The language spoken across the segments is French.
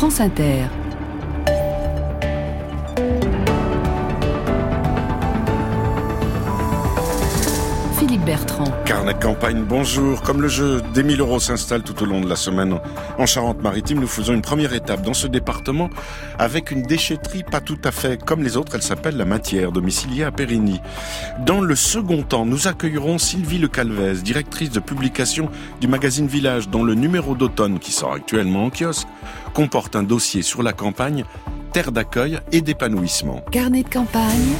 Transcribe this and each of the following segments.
France Inter. Philippe Bertrand. Carnet de campagne, bonjour. Comme le jeu des 1000 € s'installe tout au long de la semaine en Charente-Maritime, nous faisons une première étape dans ce département avec une déchetterie pas tout à fait comme les autres. Elle s'appelle La Matière, domiciliée à Périgny. Dans le second temps, nous accueillerons Sylvie Le Calvez, directrice de publication du magazine Village, dont le numéro d'automne, qui sort actuellement en kiosque, comporte un dossier sur la campagne, terre d'accueil et d'épanouissement. Carnet de campagne.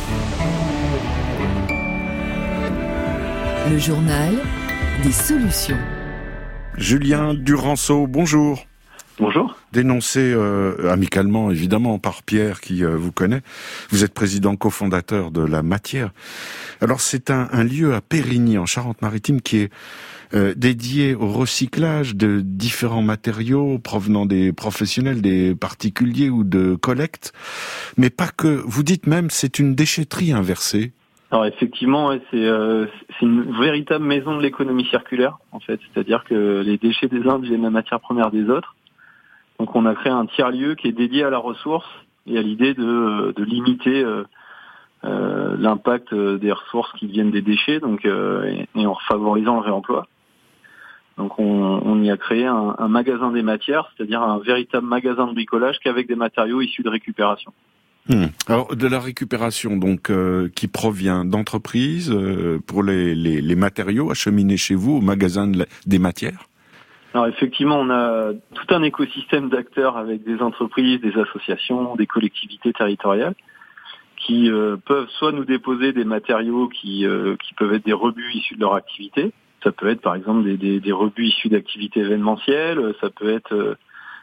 Le journal des solutions. Julien Duranceau, bonjour. Bonjour. Dénoncé amicalement, évidemment, par Pierre qui vous connaît. Vous êtes président cofondateur de La Matière. Alors c'est un lieu à Périgny, en Charente-Maritime, qui est dédié au recyclage de différents matériaux provenant des professionnels, des particuliers ou de collecte. Mais pas que. Vous dites même c'est une déchetterie inversée. Alors effectivement, c'est une véritable maison de l'économie circulaire, en fait. C'est-à-dire que les déchets des uns deviennent la matière première des autres. Donc on a créé un tiers-lieu qui est dédié à la ressource et à l'idée de limiter l'impact des ressources qui viennent des déchets, donc et en favorisant le réemploi. Donc on y a créé un magasin des matières, c'est-à-dire un véritable magasin de bricolage qu'avec des matériaux issus de récupération. Alors de la récupération donc qui provient d'entreprises pour les matériaux acheminés chez vous au magasin des matières. Alors effectivement, on a tout un écosystème d'acteurs avec des entreprises, des associations, des collectivités territoriales qui peuvent soit nous déposer des matériaux qui peuvent être des rebuts issus de leur activité. Ça peut être par exemple des rebuts issus d'activités événementielles, ça peut être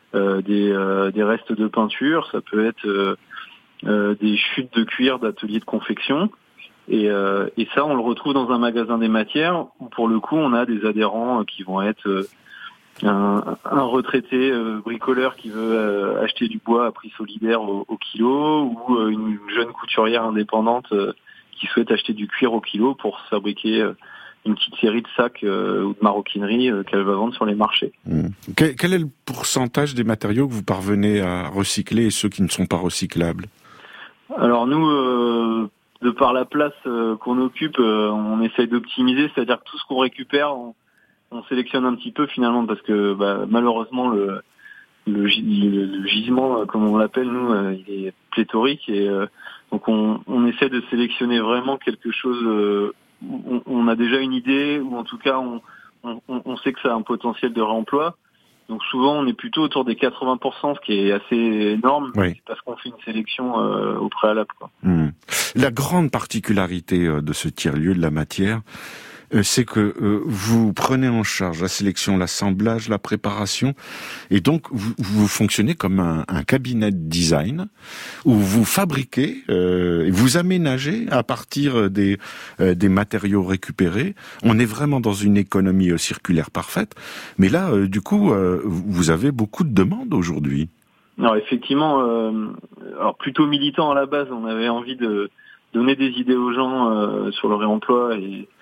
des restes de peinture, ça peut être des chutes de cuir d'ateliers de confection. Et ça, on le retrouve dans un magasin des matières où, pour le coup, on a des adhérents qui vont être un retraité bricoleur qui veut acheter du bois à prix solidaire au kilo, ou une jeune couturière indépendante qui souhaite acheter du cuir au kilo pour se fabriquer une petite série de sacs ou de maroquinerie qu'elle va vendre sur les marchés. Quel est le pourcentage des matériaux que vous parvenez à recycler et ceux qui ne sont pas recyclables ? Alors nous, de par la place qu'on occupe, on essaye d'optimiser, c'est-à-dire que tout ce qu'on récupère, on sélectionne un petit peu finalement, parce que malheureusement le gisement, comme on l'appelle nous, il est pléthorique, et donc on essaie de sélectionner vraiment quelque chose où on a déjà une idée, ou en tout cas on sait que ça a un potentiel de réemploi. Donc souvent, on est plutôt autour des 80%, ce qui est assez énorme, oui, parce qu'on fait une sélection au préalable, quoi. La grande particularité de ce tiers-lieu de La Matière, c'est que vous prenez en charge la sélection, l'assemblage, la préparation, et donc vous fonctionnez comme un cabinet de design où vous fabriquez et vous aménagez à partir des matériaux récupérés. On est vraiment dans une économie circulaire parfaite, mais là, du coup, vous avez beaucoup de demandes aujourd'hui. Alors effectivement, alors plutôt militant à la base, on avait envie de donner des idées aux gens sur le réemploi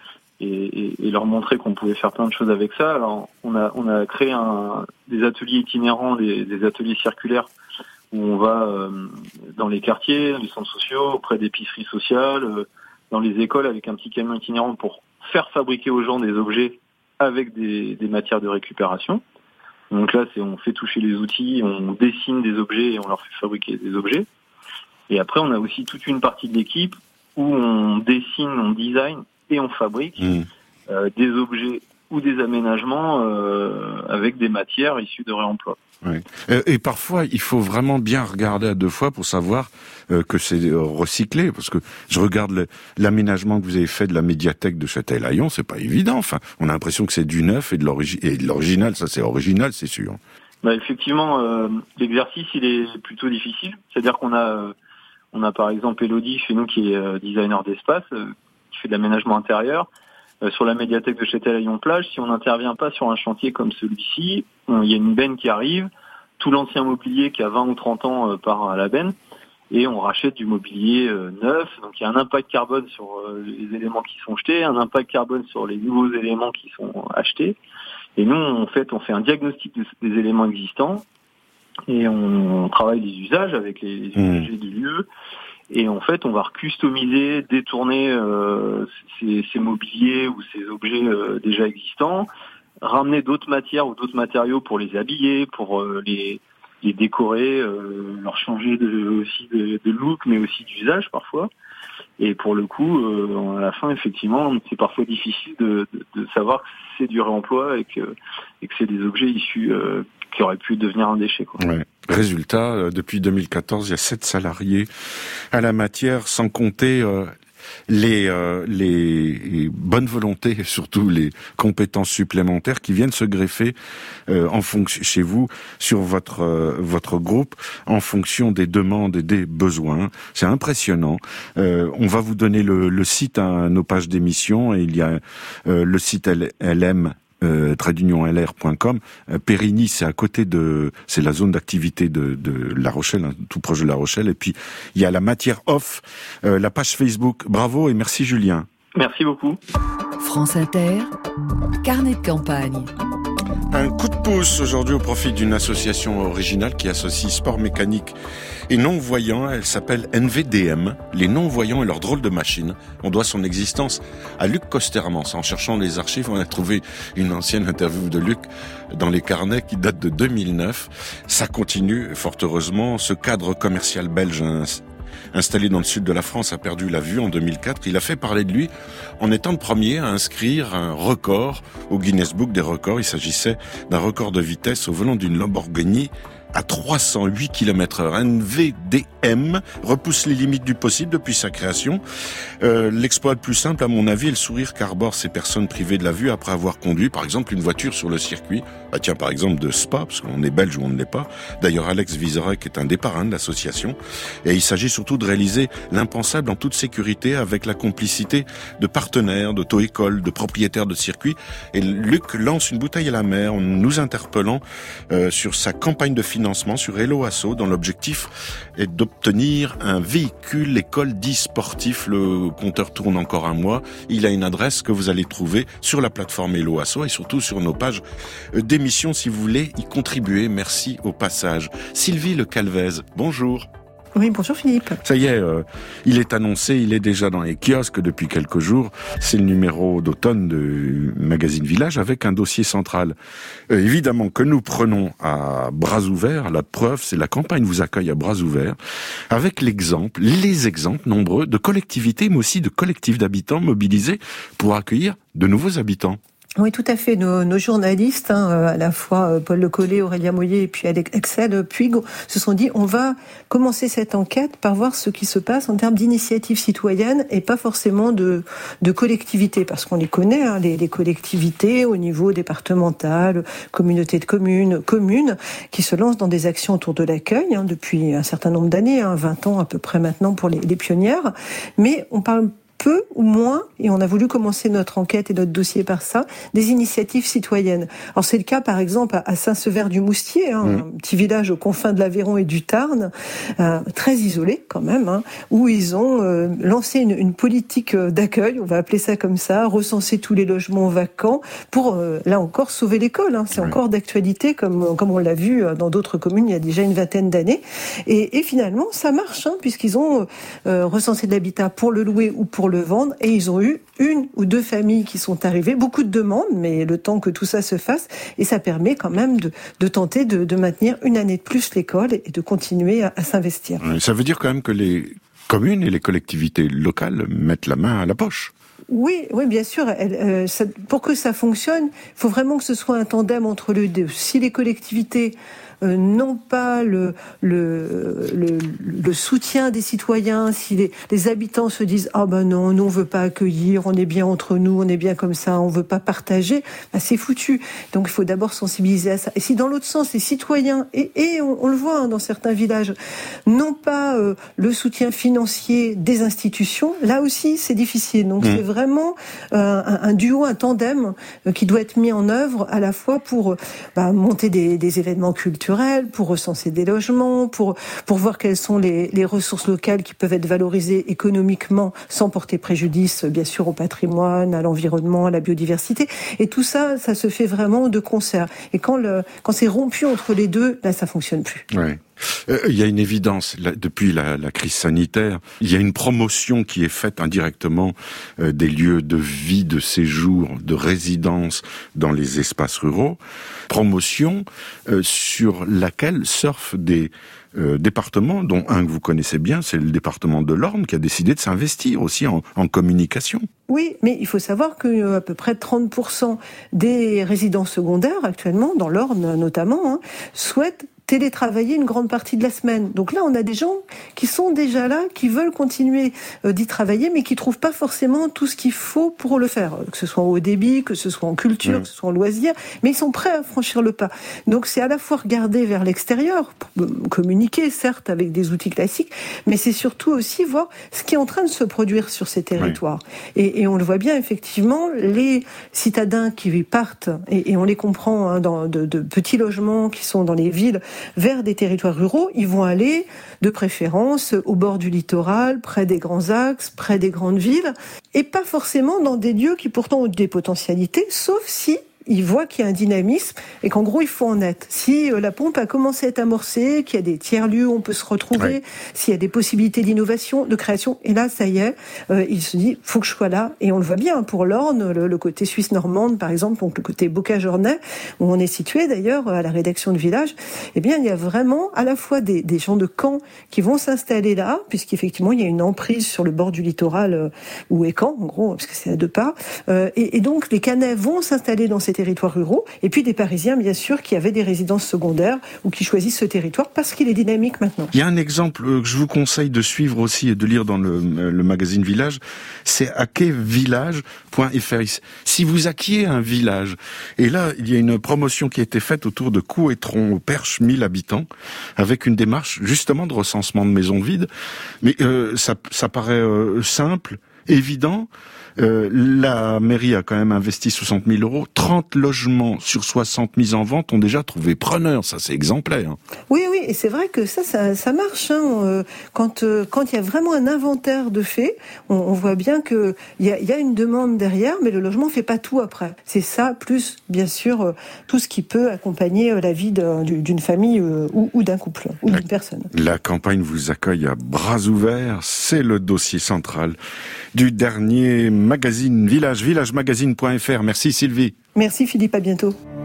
et leur montrer qu'on pouvait faire plein de choses avec ça. Alors on a créé des ateliers itinérants, des ateliers circulaires où on va dans les quartiers, les centres sociaux, auprès d'épiceries sociales, dans les écoles, avec un petit camion itinérant pour faire fabriquer aux gens des objets avec des matières de récupération. Donc là, on fait toucher les outils, on dessine des objets et on leur fait fabriquer des objets. Et après, on a aussi toute une partie de l'équipe où on dessine, on design et on fabrique des objets ou des aménagements avec des matières issues de réemploi. Oui. Et parfois, il faut vraiment bien regarder à deux fois pour savoir que c'est recyclé, parce que je regarde l'aménagement que vous avez fait de la médiathèque de Châtelleraillon, c'est pas évident. Enfin, on a l'impression que c'est du neuf et de l'original. Ça, c'est original, c'est sûr. Effectivement, l'exercice il est plutôt difficile. C'est-à-dire qu'on a par exemple Elodie chez nous qui est designer d'espace, qui fait de l'aménagement intérieur. Sur la médiathèque de Châtelleraillon-Plage, si on n'intervient pas sur un chantier comme celui-ci, il y a une benne qui arrive, tout l'ancien mobilier qui a 20 ou 30 ans part à la benne, et on rachète du mobilier neuf. Donc il y a un impact carbone sur les éléments qui sont jetés, un impact carbone sur les nouveaux éléments qui sont achetés. Et nous, on fait un diagnostic des éléments existants, Et on travaille les usages avec les usagers du lieu. Et en fait, on va customiser, détourner ces mobiliers ou ces objets déjà existants, ramener d'autres matières ou d'autres matériaux pour les habiller, pour les décorer, leur changer aussi de look, mais aussi d'usage parfois. Et pour le coup, à la fin, effectivement, c'est parfois difficile de savoir que c'est du réemploi et que c'est des objets issus qui auraient pu devenir un déchet, quoi. Ouais. Résultat, depuis 2014, il y a 7 salariés à la matière, sans compter les bonnes volontés et surtout les compétences supplémentaires qui viennent se greffer en fonction chez vous sur votre groupe en fonction des demandes et des besoins. C'est impressionnant. On va vous donner le site à nos pages d'émission et il y a le site LM _lr.com. Périgny, c'est à côté c'est la zone d'activité de La Rochelle, hein, tout proche de La Rochelle. Et puis, il y a la matière off, la page Facebook. Bravo et merci Julien. Merci beaucoup. France Inter, carnet de campagne. Un coup de pouce aujourd'hui au profit d'une association originale qui associe sport mécanique et non-voyants. Elle s'appelle NVDM, les non-voyants et leurs drôles de machines. On doit son existence à Luc Costermans. En cherchant les archives, on a trouvé une ancienne interview de Luc dans les carnets qui date de 2009. Ça continue, fort heureusement. Ce cadre commercial belge installé dans le sud de la France a perdu la vue en 2004. Il a fait parler de lui en étant le premier à inscrire un record au Guinness Book des records. Il s'agissait d'un record de vitesse au volant d'une Lamborghini à 308 km/h. NVDM repousse les limites du possible depuis sa création. L'exploit le plus simple, à mon avis, est le sourire qu'arborent ces personnes privées de la vue après avoir conduit, par exemple, une voiture sur le circuit. Tiens, par exemple, de Spa, parce qu'on est belge ou on ne l'est pas. D'ailleurs, Alex Vizorek est un des parrains de l'association. Et il s'agit surtout de réaliser l'impensable en toute sécurité avec la complicité de partenaires, d'auto-écoles, de propriétaires de circuits. Et Luc lance une bouteille à la mer en nous interpellant sur sa campagne de financement sur Hello Asso, dont l'objectif est d'obtenir un véhicule école dit sportif. Le compteur tourne encore un mois. Il a une adresse que vous allez trouver sur la plateforme Hello Asso et surtout sur nos pages d'émission si vous voulez y contribuer. Merci au passage. Sylvie Le Calvez, bonjour. Oui, bonjour Philippe. Ça y est, il est annoncé, il est déjà dans les kiosques depuis quelques jours. C'est le numéro d'automne du magazine Village avec un dossier central. Évidemment que nous prenons à bras ouverts. La preuve, c'est la campagne vous accueille à bras ouverts avec les exemples nombreux de collectivités, mais aussi de collectifs d'habitants mobilisés pour accueillir de nouveaux habitants. Oui, tout à fait. Nos journalistes, à la fois Paul Le Collet, Aurélien Moyer et puis Axel Puig, se sont dit on va commencer cette enquête par voir ce qui se passe en termes d'initiatives citoyennes et pas forcément de collectivités, parce qu'on les connaît, les collectivités au niveau départemental, communauté de communes, qui se lancent dans des actions autour de l'accueil depuis un certain nombre d'années, 20 ans à peu près maintenant pour les pionnières. Mais on parle peu ou moins, et on a voulu commencer notre enquête et notre dossier par ça, des initiatives citoyennes. Alors c'est le cas par exemple à Saint-Sever-du-Moustier, un petit village aux confins de l'Aveyron et du Tarn, très isolé quand même, où ils ont lancé une politique d'accueil, on va appeler ça comme ça, recenser tous les logements vacants pour, là encore, sauver l'école. C'est encore d'actualité comme on l'a vu dans d'autres communes il y a déjà une vingtaine d'années. Et finalement, ça marche, puisqu'ils ont recensé de l'habitat pour le louer ou pour le vendre, et ils ont eu 1 ou 2 familles qui sont arrivées, beaucoup de demandes, mais le temps que tout ça se fasse, et ça permet quand même de tenter de maintenir une année de plus l'école et de continuer à s'investir. Ça veut dire quand même que les communes et les collectivités locales mettent la main à la poche. Oui, bien sûr. Pour que ça fonctionne, il faut vraiment que ce soit un tandem entre les deux. Si les collectivités n'ont pas le soutien des citoyens, si les habitants se disent non, nous on veut pas accueillir, on est bien entre nous, on est bien comme ça, on veut pas partager, c'est foutu. Donc il faut d'abord sensibiliser à ça. Et si dans l'autre sens, les citoyens, et on le voit dans certains villages, n'ont pas le soutien financier des institutions, là aussi c'est difficile. Donc c'est vraiment un duo, un tandem qui doit être mis en œuvre à la fois pour monter des événements culturels, culturel, pour recenser des logements, pour voir quelles sont les ressources locales qui peuvent être valorisées économiquement sans porter préjudice, bien sûr, au patrimoine, à l'environnement, à la biodiversité. Et tout ça, ça se fait vraiment de concert. Et quand c'est rompu entre les deux, là, ça fonctionne plus. Ouais. Il y a une évidence, depuis la crise sanitaire, il y a une promotion qui est faite indirectement des lieux de vie, de séjour, de résidence dans les espaces ruraux. Promotion sur laquelle surfent des départements, dont un que vous connaissez bien, c'est le département de l'Orne, qui a décidé de s'investir aussi en communication. Oui, mais il faut savoir que à peu près 30% des résidents secondaires actuellement, dans l'Orne notamment, souhaitent télétravailler une grande partie de la semaine. Donc là, on a des gens qui sont déjà là, qui veulent continuer d'y travailler, mais qui trouvent pas forcément tout ce qu'il faut pour le faire, que ce soit en haut débit, que ce soit en culture, que ce soit en loisirs, mais ils sont prêts à franchir le pas. Donc c'est à la fois regarder vers l'extérieur, communiquer certes avec des outils classiques, mais c'est surtout aussi voir ce qui est en train de se produire sur ces territoires. Et on le voit bien, effectivement, les citadins qui partent, et on les comprend, dans de petits logements qui sont dans les villes, vers des territoires ruraux, ils vont aller de préférence au bord du littoral, près des grands axes, près des grandes villes, et pas forcément dans des lieux qui pourtant ont des potentialités, sauf si ils voient qu'il y a un dynamisme et qu'en gros il faut en être. Si la pompe a commencé à être amorcée, qu'il y a des tiers-lieux où on peut se retrouver, s'il y a des possibilités d'innovation, de création, et là ça y est, il se dit faut que je sois là. Et on le voit bien pour l'Orne, le côté suisse normande par exemple, donc le côté Bocage-Ornay, où on est situé d'ailleurs à la rédaction de Village, eh bien il y a vraiment à la fois des gens de Caen qui vont s'installer là, puisqu'effectivement il y a une emprise sur le bord du littoral où est Caen, en gros, parce que c'est à 2 pas, et donc les Canais vont s'installer dans ces territoires ruraux, et puis des Parisiens, bien sûr, qui avaient des résidences secondaires ou qui choisissent ce territoire parce qu'il est dynamique maintenant. Il y a un exemple que je vous conseille de suivre aussi et de lire dans le magazine Village, c'est acquévillage.fr. Si vous acquiez un village, et là, il y a une promotion qui a été faite autour de Couétron, au Perche, 1000 habitants, avec une démarche justement de recensement de maisons vides, mais ça paraît simple, évident. La mairie a quand même investi 60 000 €. 30 logements sur 60 mis en vente ont déjà trouvé preneur. Ça, c'est exemplaire. Oui, et c'est vrai que ça marche. Quand il y a vraiment un inventaire de faits, on voit bien que il y a une demande derrière, mais le logement fait pas tout après. C'est ça, plus bien sûr tout ce qui peut accompagner la vie d'une famille ou d'un couple ou d'une personne. La campagne vous accueille à bras ouverts. C'est le dossier central du dernier magazine Village, villagemagazine.fr. Merci Sylvie. Merci Philippe, à bientôt.